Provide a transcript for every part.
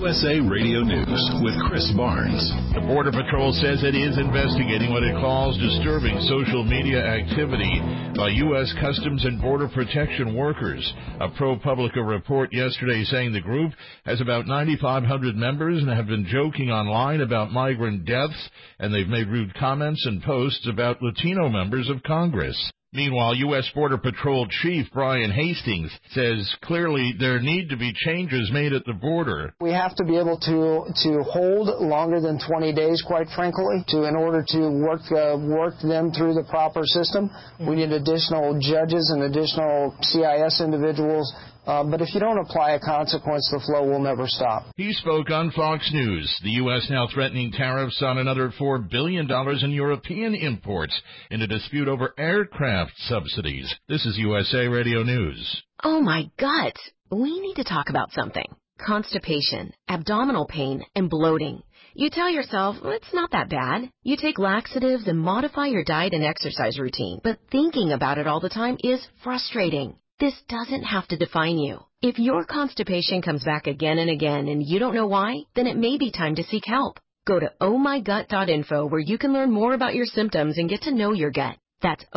USA Radio News with Chris Barnes. The Border Patrol says it is investigating what it calls disturbing social media activity by U.S. Customs and Border Protection workers. A ProPublica report yesterday saying the group has about 9,500 members and have been joking online about migrant deaths, and they've made rude comments and posts about Latino members of Congress. Meanwhile, U.S. Border Patrol Chief Brian Hastings says clearly there need to be changes made at the border. We have to be able to hold longer than 20 days, quite frankly, in order to work them through the proper system. We need additional judges and additional CIS individuals. But if you don't apply a consequence, the flow will never stop. He spoke on Fox News. The U.S. now threatening tariffs on another $4 billion in European imports in a dispute over aircraft subsidies. This is USA Radio News. Oh, my gut. We need to talk about something. Constipation, abdominal pain, and bloating. You tell yourself, well, it's not that bad. You take laxatives and modify your diet and exercise routine. But thinking about it all the time is frustrating. This doesn't have to define you. If your constipation comes back again and again and you don't know why, then it may be time to seek help. Go to ohmygut.info where you can learn more about your symptoms and get to know your gut. That's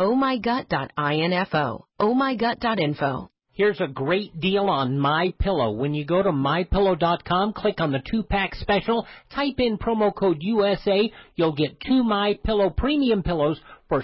ohmygut.info. ohmygut.info. Here's a great deal on MyPillow. When you go to MyPillow.com, click on the 2-pack special, type in promo code USA, you'll get 2 MyPillow premium pillows for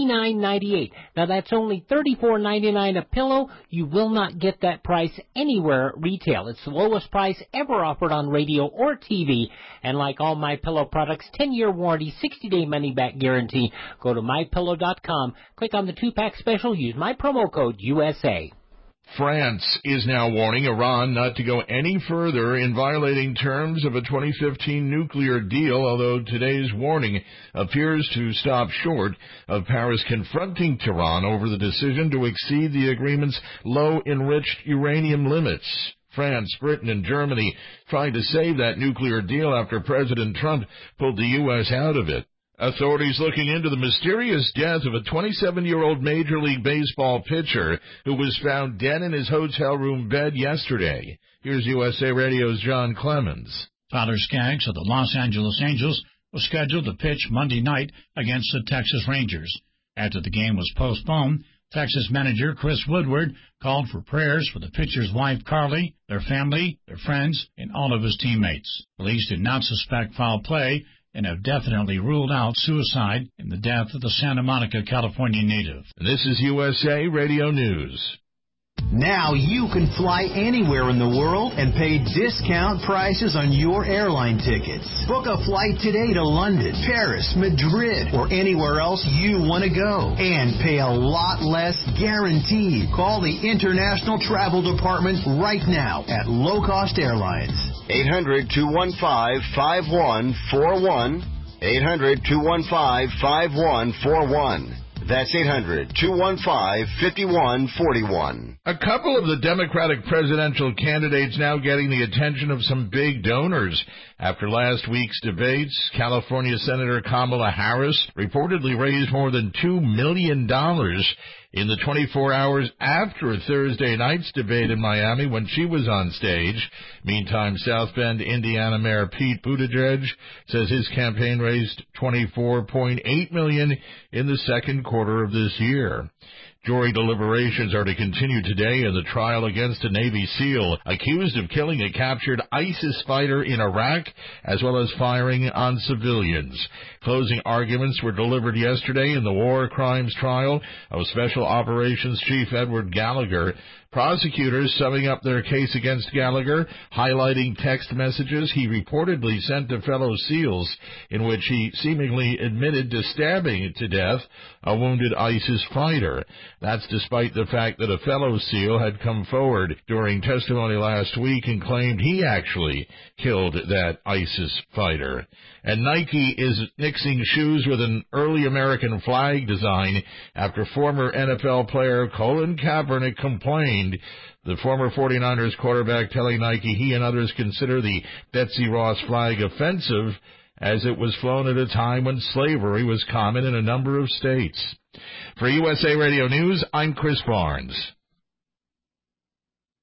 $69.98. Now, that's only $34.99 a pillow. You will not get that price anywhere at retail. It's the lowest price ever offered on radio or TV. And like all MyPillow products, 10-year warranty, 60-day money-back guarantee. Go to MyPillow.com, click on the 2-pack special, use my promo code USA. France is now warning Iran not to go any further in violating terms of a 2015 nuclear deal, although today's warning appears to stop short of Paris confronting Tehran over the decision to exceed the agreement's low-enriched uranium limits. France, Britain, and Germany tried to save that nuclear deal after President Trump pulled the U.S. out of it. Authorities looking into the mysterious death of a 27-year-old Major League Baseball pitcher who was found dead in his hotel room bed yesterday. Here's USA Radio's John Clemens. Tyler Skaggs of the Los Angeles Angels was scheduled to pitch Monday night against the Texas Rangers. After the game was postponed, Texas manager Chris Woodward called for prayers for the pitcher's wife Carly, their family, their friends, and all of his teammates. Police did not suspect foul play and have definitely ruled out suicide in the death of the Santa Monica, California native. This is USA Radio News. Now you can fly anywhere in the world and pay discount prices on your airline tickets. Book a flight today to London, Paris, Madrid, or anywhere else you want to go. And pay a lot less guaranteed. Call the International Travel Department right now at Low Cost Airlines. 800-215-5141. 800-215-5141. That's 800-215-5141. A couple of the Democratic presidential candidates now getting the attention of some big donors. After last week's debates, California Senator Kamala Harris reportedly raised more than $2 million in the 24 hours after Thursday night's debate in Miami when she was on stage. Meantime, South Bend, Indiana Mayor Pete Buttigieg says his campaign raised $24.8 million in the second quarter of this year. Jury deliberations are to continue today in the trial against a Navy SEAL accused of killing a captured ISIS fighter in Iraq, as well as firing on civilians. Closing arguments were delivered yesterday in the war crimes trial of Special Operations Chief Edward Gallagher. Prosecutors summing up their case against Gallagher, highlighting text messages he reportedly sent to fellow SEALs in which he seemingly admitted to stabbing to death a wounded ISIS fighter. That's despite the fact that a fellow SEAL had come forward during testimony last week and claimed he actually killed that ISIS fighter. And Nike is nixing shoes with an early American flag design after former NFL player Colin Kaepernick complained. The former 49ers quarterback telling Nike he and others consider the Betsy Ross flag offensive as it was flown at a time when slavery was common in a number of states. For USA Radio News, I'm Chris Barnes.